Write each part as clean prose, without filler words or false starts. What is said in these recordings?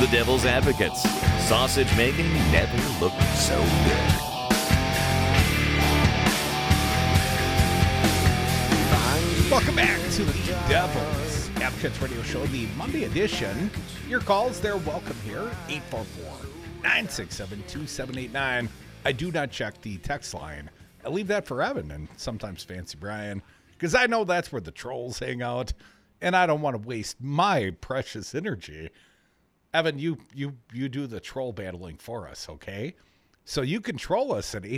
The Devil's Advocates. Sausage making never looked so good. Welcome back to the Devil's Advocates Radio Show, the Monday edition. Your calls, they're welcome here. 844-967-2789. I do not check the text line. I leave that for Evan and sometimes Fancy Brian, because I know that's where the trolls hang out, and I don't want to waste my precious energy. Evan, you do the troll battling for us, okay? So you can troll us at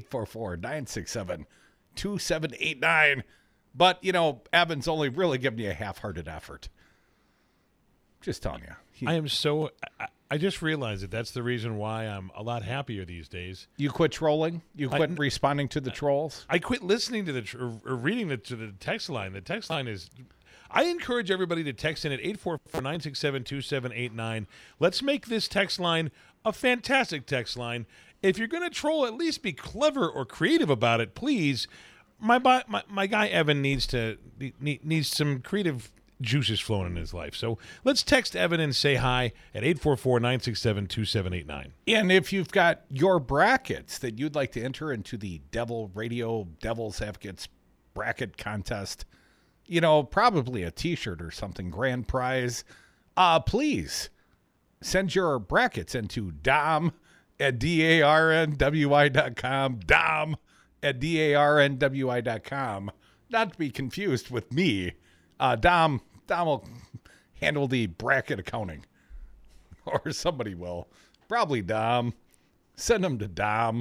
844-967-2789. But, you know, Evan's only really giving you a half-hearted effort. Just telling you. I just realized that that's the reason why I'm a lot happier these days. You quit trolling? You quit responding to the trolls? I quit listening to or reading to the text line. The text line is... I encourage everybody to text in at 844-967-2789. Let's make this text line a fantastic text line. If you're going to troll, at least be clever or creative about it, please. My guy Evan needs some creative juices flowing in his life. So let's text Evan and say hi at 844-967-2789. And if you've got your brackets that you'd like to enter into the Devil's Advocates bracket contest, you know, probably a t-shirt or something, grand prize, please send your brackets into Dom at DARNWI.com. Dom at DARNWI.com. Not to be confused with me. Dom will handle the bracket accounting. Or somebody will. Probably Dom. Send them to Dom.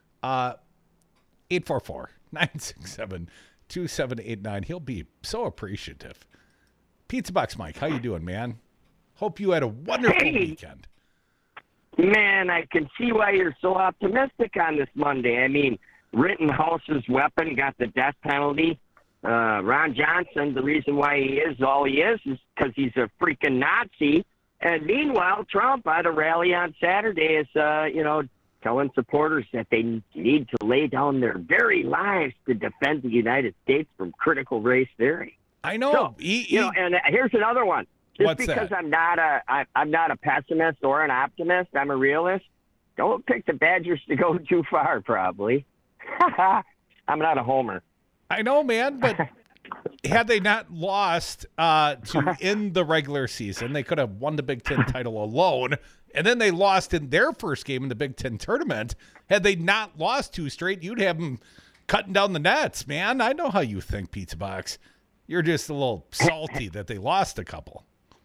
844-967-2789. He'll be so appreciative. Pizza Box Mike, how you doing, man? Hope you had a wonderful weekend. Man, I can see why you're so optimistic on this Monday. I mean, Rittenhouse's weapon got the death penalty. Ron Johnson, the reason why he is all he is because he's a freaking Nazi. And meanwhile, Trump at a rally on Saturday is, telling supporters that they need to lay down their very lives to defend the United States from critical race theory. I know. So, and here's another one. Just What's because that? I'm not a pessimist or an optimist, I'm a realist. Don't pick the Badgers to go too far, probably. I'm not a homer. I know, man, but had they not lost to end the regular season, they could have won the Big Ten title alone, and then they lost in their first game in the Big Ten tournament. Had they not lost two straight, you'd have them cutting down the nets, man. I know how you think, Pizza Box. You're just a little salty that they lost a couple.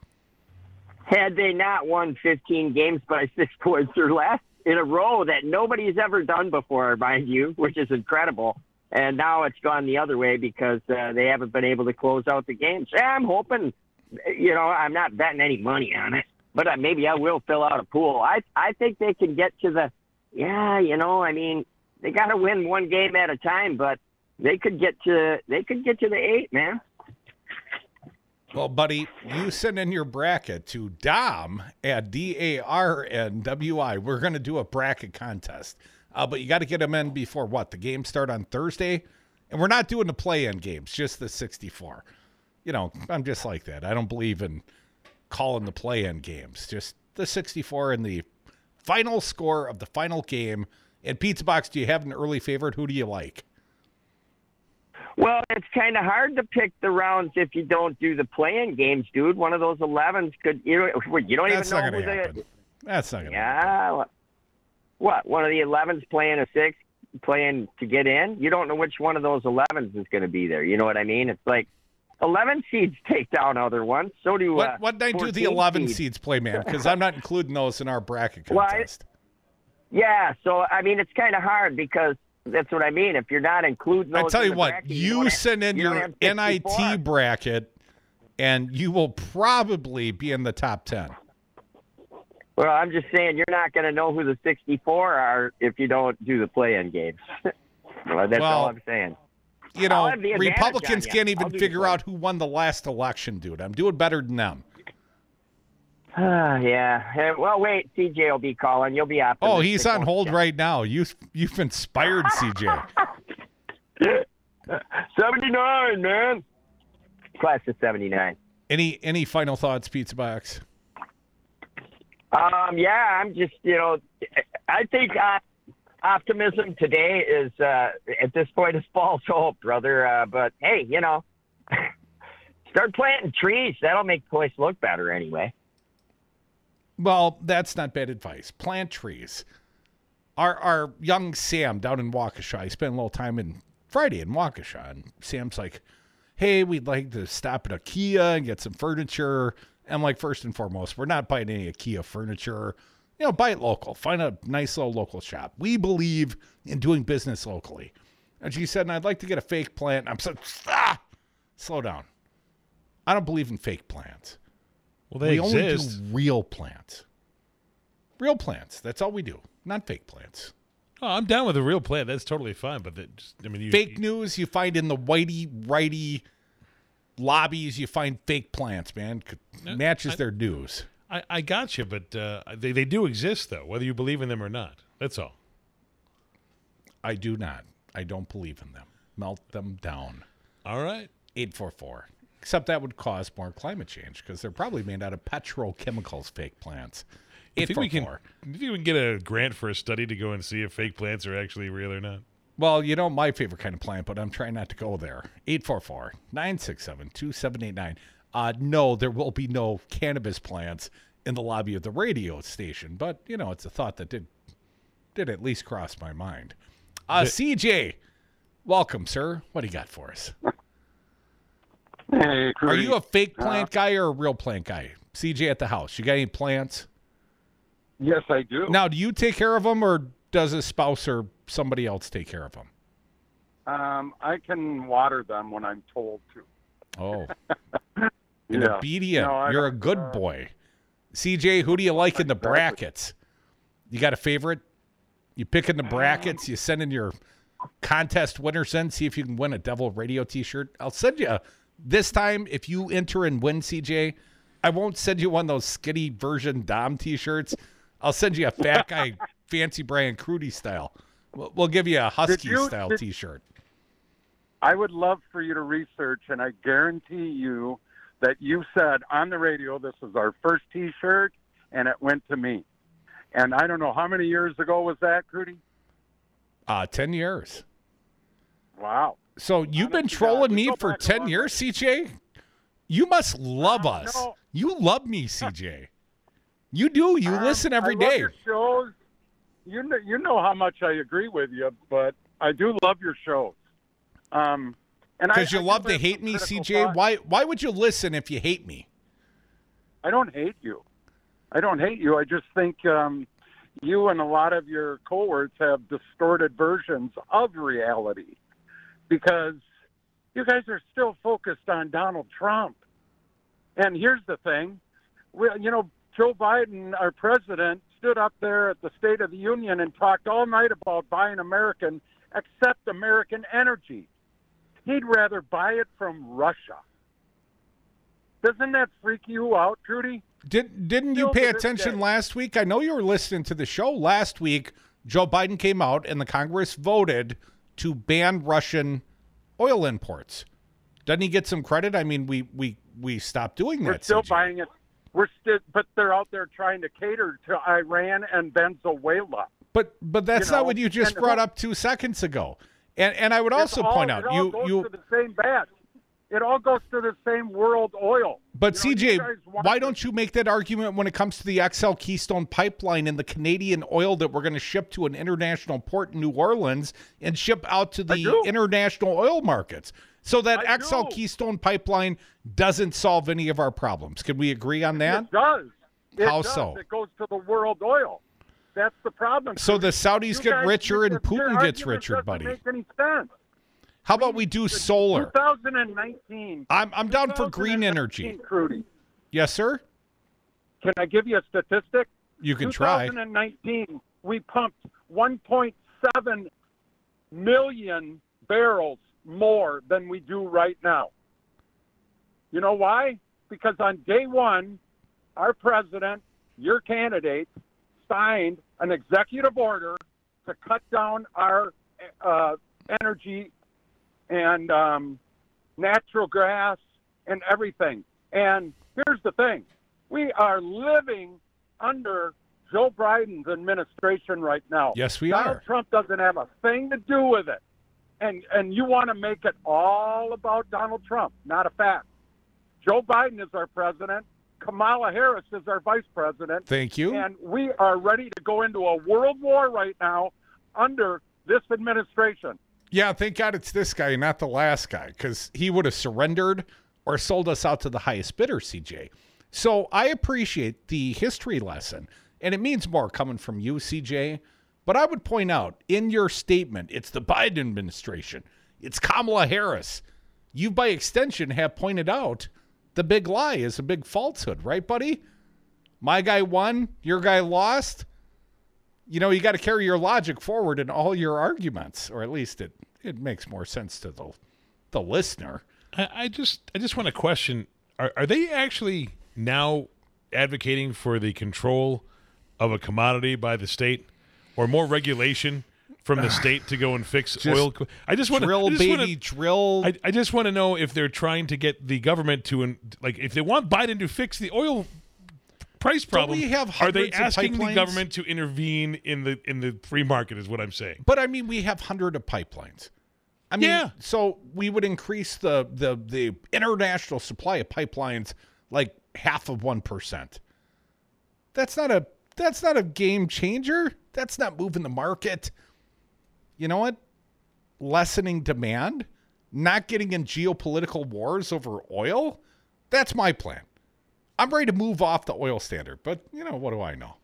Had they not won 15 games by 6 points or less in a row that nobody's ever done before, mind you, which is incredible. And now it's gone the other way because they haven't been able to close out the games. I'm hoping, I'm not betting any money on it, but maybe I will fill out a pool. I think they can get to they got to win one game at a time, but they could get to the 8, man. Well, buddy, you send in your bracket to Dom at DARNWI. We're going to do a bracket contest. But you got to get them in before what? The games start on Thursday? And we're not doing the play-in games, just the 64. I'm just like that. I don't believe in calling the play-in games. Just the 64 and the final score of the final game. And Pizza Box, do you have an early favorite? Who do you like? Well, it's kind of hard to pick the rounds if you don't do the play-in games, dude. One of those 11s could you don't That's even know not who gonna happen. That's not going to happen. Yeah. What? One of the 11s playing a 6, playing to get in? You don't know which one of those 11s is going to be there. You know what I mean? It's like 11 seeds take down other ones. So do what night do the 11 seeds play, man? Because I'm not including those in our bracket contest. Yeah, so I mean it's kind of hard because that's what I mean. If you're not including those, I tell you what, bracket, you send in your NIT bracket, and you will probably be in the top 10. Well, I'm just saying you're not going to know who the 64 are if you don't do the play-in games. That's all I'm saying. Republicans can't even figure out who won the last election, dude. I'm doing better than them. Yeah. Well, wait. CJ will be calling. You'll be optimistic. Oh, he's on hold right now. You've inspired CJ. 79, man. Class of 79. Any final thoughts, Pizza Box? Yeah, I'm just, I think optimism today is, at this point, is false hope, brother. But hey, start planting trees. That'll make the place look better anyway. Well, that's not bad advice. Plant trees. Our young Sam down in Waukesha, I spent a little time Friday in Waukesha, and Sam's like, hey, we'd like to stop at IKEA and get some furniture. And I'm like, first and foremost, we're not buying any IKEA furniture. Buy it local. Find a nice little local shop. We believe in doing business locally. And she said, and I'd like to get a fake plant. I'm so, slow down. I don't believe in fake plants. Well, they exist. We only do real plants. Real plants. That's all we do. Not fake plants. Oh, I'm down with a real plant. That's totally fine. But fake news you find in the righty lobbies. You find fake plants, man. Matches their news. I got you, but they do exist, though, whether you believe in them or not. That's all. I do not. I don't believe in them. Melt them down. All right. 844. Except that would cause more climate change because they're probably made out of petrochemicals, fake plants. Do you think we can get a grant for a study to go and see if fake plants are actually real or not? Well, my favorite kind of plant, but I'm trying not to go there. 844-967-2789. No, there will be no cannabis plants in the lobby of the radio station, but, it's a thought that did at least cross my mind. CJ, welcome, sir. What do you got for us? Hey, are you a fake plant guy or a real plant guy? CJ at the house. You got any plants? Yes, I do. Now, do you take care of them or does a spouse or somebody else take care of them? I can water them when I'm told to. Oh. Obedient. You're a good boy. CJ, who do you like in the brackets? You got a favorite? You pick in the brackets, you send in your contest winners in, see if you can win a Devil Radio t-shirt. I'll send you this time, if you enter and win, CJ, I won't send you one of those skinny version Dom t-shirts. I'll send you a fat guy, fancy Brian Crudy style. We'll give you a Husky style t-shirt. I would love for you to research, and I guarantee you that you said on the radio, this was our first t-shirt, and it went to me. And I don't know, how many years ago was that, Crudy? 10 years. Wow. So you've been trolling me for 10 years, CJ? You must love us. No. You love me, CJ. You do. You listen every day. I love your shows. You know how much I agree with you, but I do love your shows. Because you love to hate me, CJ? Why would you listen if you hate me? I don't hate you. I just think you and a lot of your cohorts have distorted versions of reality because you guys are still focused on Donald Trump. And here's the thing. Joe Biden, our president, stood up there at the State of the Union and talked all night about buying American, except American energy. He'd rather buy it from Russia. Doesn't that freak you out, Trudy? Didn't you pay attention last week? I know you were listening to the show last week. Joe Biden came out and the Congress voted to ban Russian oil imports. Doesn't he get some credit? I mean, we stopped doing that. We're still buying it. But they're out there trying to cater to Iran and Venezuela. But that's not what you just brought up 2 seconds ago. And I would also point out it all goes to the same batch. It all goes to the same world oil. But CJ, why don't you make that argument when it comes to the XL Keystone pipeline and the Canadian oil that we're going to ship to an international port in New Orleans and ship out to the international oil markets? So that XL Keystone pipeline doesn't solve any of our problems. Can we agree on that? It does. How so? It goes to the world oil. That's the problem. So the Saudis get richer and Putin gets richer, buddy. Doesn't make any sense. How about we do solar? 2019. I'm down for green energy. Crudy. Yes, sir? Can I give you a statistic? You can try. 2019, we pumped 1.7 million barrels more than we do right now. You know why? Because on day one, our president, your candidate, signed an executive order to cut down our energy and natural gas and everything. And here's the thing. We are living under Joe Biden's administration right now. Yes, we Donald are. Trump doesn't have a thing to do with it. And you want to make it all about Donald Trump. Not a fact. Joe Biden is our president. Kamala Harris is our vice president. Thank you. And we are ready to go into a world war right now under this administration. Yeah, thank God it's this guy, not the last guy, because he would have surrendered or sold us out to the highest bidder, CJ. So I appreciate the history lesson, and it means more coming from you, CJ. But I would point out in your statement, it's the Biden administration. It's Kamala Harris. You, by extension, have pointed out the big lie is a big falsehood, right, buddy? My guy won, your guy lost. You know, you got to carry your logic forward in all your arguments, or at least it makes more sense to the listener. I just want to question: Are they actually now advocating for the control of a commodity by the state, or more regulation from the state to go and fix oil? I just want to drill. I just want to know if they're trying to get the government to if they want Biden to fix the oil price problem. we have are they hundreds of asking the pipelines? government to intervene in the free market? Is what I'm saying. But I mean, we have hundreds of pipelines. I mean, Yeah. So we would increase the international supply of pipelines like 0.5%. That's not a game changer. That's not moving the market. You know what? Lessening demand, not getting in geopolitical wars over oil. That's my plan. I'm ready to move off the oil standard, but you know, what do I know?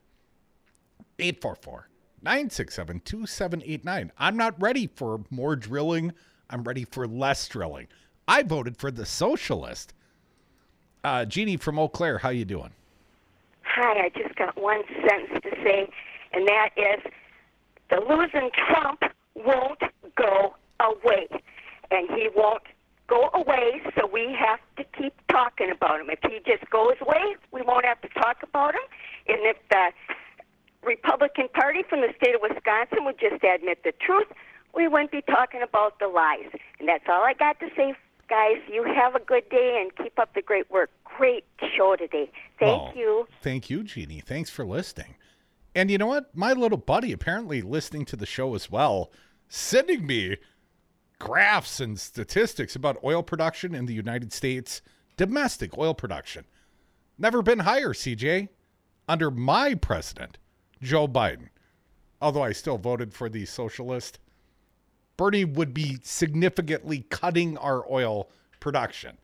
844-967-2789. I'm not ready for more drilling. I'm ready for less drilling. I voted for the socialist. Jeannie from Eau Claire, how you doing? Hi, I just got one sentence to say, and that is the losing Trump won't go away. And he won't go away, so we have to keep talking about him. If he just goes away, we won't have to talk about him. And if the Republican Party from the state of Wisconsin would just admit the truth, we wouldn't be talking about the lies. And that's all I got to say, guys. You have a good day and keep up the great work. Great show today. Thank you. Thank you, Jeannie. Thanks for listening. And you know what? My little buddy apparently listening to the show as well, sending me graphs and statistics about oil production in the United States, domestic oil production. Never been higher, CJ, under my president, Joe Biden. Although I still voted for the socialist. Bernie would be significantly cutting our oil production.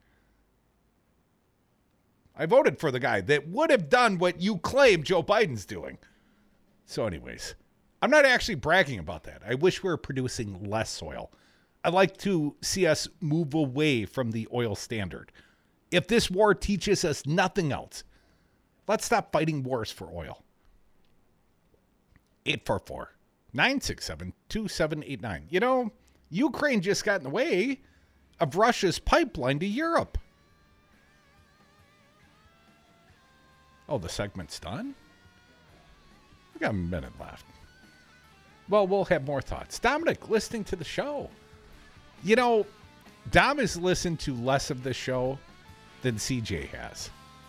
I voted for the guy that would have done what you claim Joe Biden's doing. So anyways, I'm not actually bragging about that. I wish we were producing less oil. I'd like to see us move away from the oil standard. If this war teaches us nothing else, let's stop fighting wars for oil. 844-967-2789. You know, Ukraine just got in the way of Russia's pipeline to Europe. Oh, the segment's done? We got a minute left. Well, we'll have more thoughts. Dominic, listening to the show. You know, Dom has listened to less of the show than CJ has.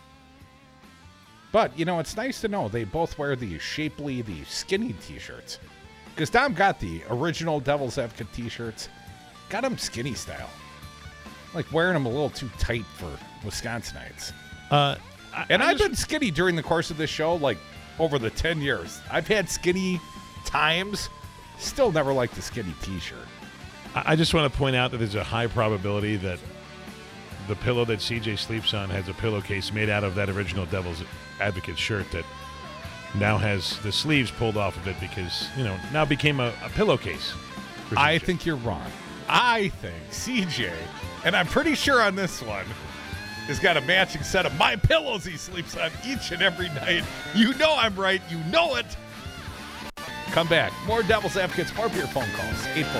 But, you know, it's nice to know they both wear the shapely, the skinny t-shirts. Because Dom got the original Devil's Advocate t-shirts. Got them skinny style. Like wearing them a little too tight for Wisconsinites. I've been skinny during the course of this show, like over the 10 years. I've had skinny times. Still never liked the skinny t-shirt. I just want to point out that there's a high probability that the pillow that CJ sleeps on has a pillowcase made out of that original Devil's Advocate shirt that now has the sleeves pulled off of it because, you know, now became a pillowcase. I think you're wrong. I think CJ, and I'm pretty sure on this one, has got a matching set of my pillows he sleeps on each and every night. You know I'm right. You know it. Come back. More Devil's Advocates, more of your phone calls.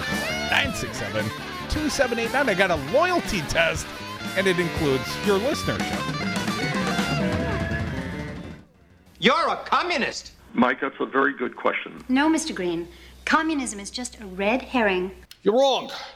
844-967-2789. I got a loyalty test, and it includes your listenership. You're a communist. Mike, that's a very good question. No, Mr. Green. Communism is just a red herring. You're wrong.